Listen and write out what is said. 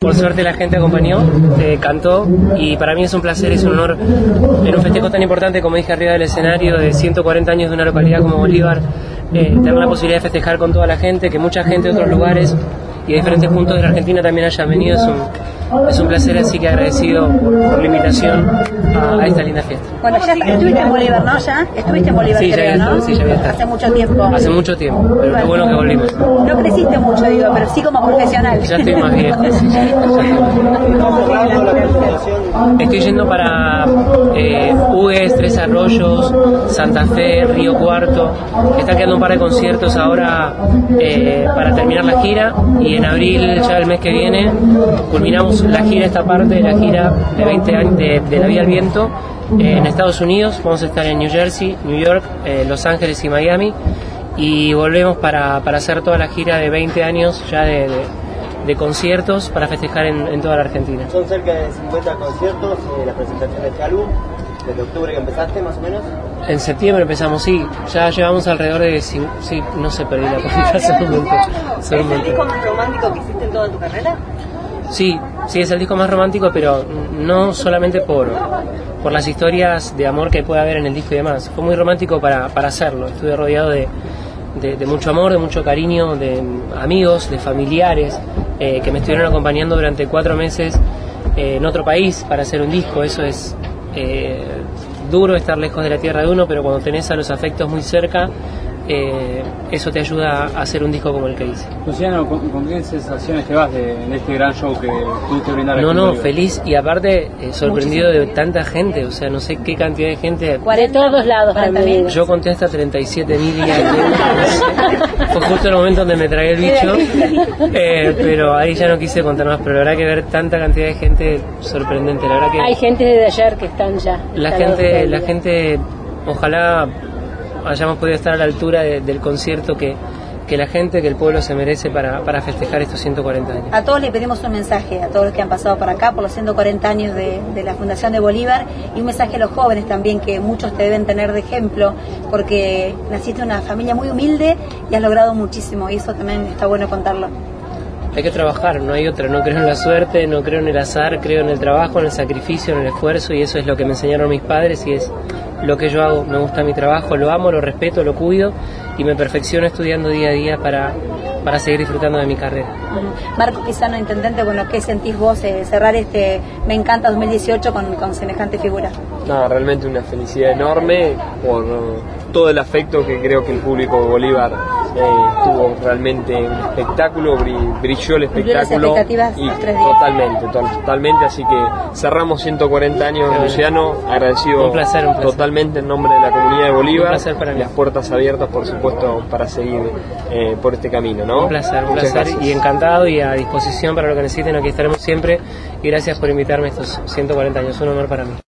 Por suerte la gente acompañó, cantó, y para mí es un placer, es un honor en un festejo tan importante como dije arriba del escenario de 140 años de una localidad como Bolívar, tener la posibilidad de festejar con toda la gente, que mucha gente de otros lugares y de diferentes puntos de la Argentina también hayan venido. Es un placer, así que agradecido por la invitación a esta linda fiesta. Bueno, ya estuviste en Bolívar, ¿no? ¿Ya? Estuviste en Bolívar, sí, creo, ¿no? Sí, ya había estado. Hace mucho tiempo. Hace mucho tiempo, pero qué bueno que volvimos. No creciste mucho, digo, pero sí como profesional. Ya estoy más viejo. Estoy yendo para Hugues, Tres Arroyos, Santa Fe, Río Cuarto. Están quedando un par de conciertos ahora para terminar la gira, y en abril, ya el mes que viene, culminamos la gira, esta parte de la gira de 20 años de La Vía al Viento en Estados Unidos. Vamos a estar en New Jersey, New York, Los Ángeles y Miami, y volvemos para hacer toda la gira de 20 años ya de conciertos para festejar en toda la Argentina. Son cerca de 50 conciertos, la presentación de este álbum, desde octubre que empezaste más o menos. En septiembre empezamos, sí, ya llevamos alrededor de, sí, no sé, perdí la cuenta hace un momento. ¿Es el disco más romántico que hiciste en toda tu carrera? Sí, es el disco más romántico, pero no solamente por las historias de amor que puede haber en el disco y demás. Fue muy romántico para hacerlo. Estuve rodeado de mucho amor, de mucho cariño, de amigos, de familiares que me estuvieron acompañando durante 4 meses en otro país para hacer un disco. Eso es duro, estar lejos de la tierra de uno, pero cuando tenés a los afectos muy cerca, eso te ayuda a hacer un disco como el que hice. Luciano, ¿con qué sensaciones te vas de este gran show que pudiste brindar? No, feliz, y aparte sorprendido de tanta gente, o sea, no sé qué cantidad de gente. De todos lados también. Yo conté hasta 37.000 y fue justo el momento donde me tragué el bicho, pero ahí ya no quise contar más, pero la verdad que ver tanta cantidad de gente, sorprendente, la verdad que... Hay gente desde ayer que están ya. La gente, ojalá hayamos podido estar a la altura del concierto que la gente, que el pueblo se merece para festejar estos 140 años. A todos le pedimos un mensaje, a todos los que han pasado por acá, por los 140 años de la Fundación de Bolívar, y un mensaje a los jóvenes también, que muchos te deben tener de ejemplo, porque naciste en una familia muy humilde y has logrado muchísimo, y eso también está bueno contarlo. Hay que trabajar, no hay otra, no creo en la suerte, no creo en el azar, creo en el trabajo, en el sacrificio, en el esfuerzo, y eso es lo que me enseñaron mis padres y es lo que yo hago. Me gusta mi trabajo, lo amo, lo respeto, lo cuido y me perfecciono estudiando día a día para seguir disfrutando de mi carrera. Marco Pisano, intendente, bueno, ¿qué sentís vos cerrar este Me Encanta 2018 con semejante figura? No, realmente una felicidad enorme por todo el afecto que creo que el público de Bolívar tuvo. Realmente un espectáculo, brilló el espectáculo y totalmente, así que cerramos 140 años, Luciano, agradecido un placer. Totalmente en nombre de la comunidad de Bolívar. Un placer para mí. Las puertas abiertas, por supuesto, para seguir por este camino, ¿no? Un placer, gracias. Y encantado y a disposición para lo que necesiten, aquí estaremos siempre, y gracias por invitarme estos 140 años, un honor para mí.